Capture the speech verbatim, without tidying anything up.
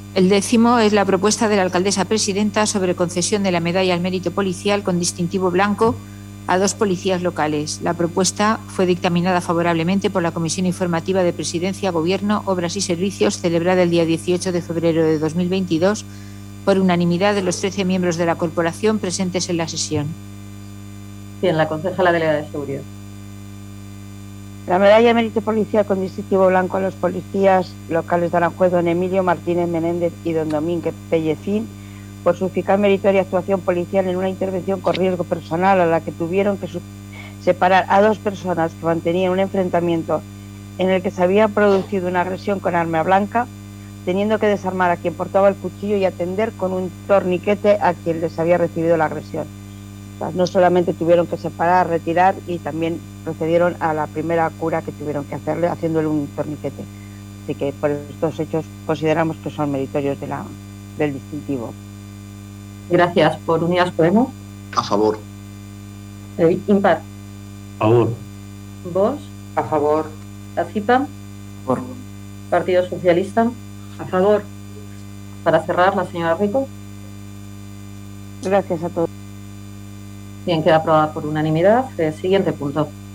El décimo es la propuesta de la alcaldesa presidenta sobre concesión de la medalla al mérito policial con distintivo blanco a dos policías locales. La propuesta fue dictaminada favorablemente por la Comisión Informativa de Presidencia, Gobierno, Obras y Servicios, celebrada el día dieciocho de febrero de dos mil veintidós, por unanimidad de los trece miembros de la corporación presentes en la sesión. Bien, la concejala delegada de Seguridad. La medalla de mérito policial con distintivo blanco a los policías locales de Aranjuez, don Emilio Martínez Menéndez y don Domínguez Pellecín, por su eficaz meritoria actuación policial en una intervención con riesgo personal a la que tuvieron que separar a dos personas que mantenían un enfrentamiento en el que se había producido una agresión con arma blanca, teniendo que desarmar a quien portaba el cuchillo y atender con un torniquete a quien les había recibido la agresión. O sea, no solamente tuvieron que separar, retirar, y también procedieron a la primera cura que tuvieron que hacerle haciéndole un torniquete. Así que por estos hechos consideramos que son meritorios de la, del distintivo. Gracias. Por Unidas Podemos. A favor. Eh, Impar. A favor. Vox. A favor. La CIPA. A favor. Partido Socialista. A favor. Para cerrar, la señora Rico. Gracias a todos. Bien, queda aprobada por unanimidad. Eh, siguiente punto.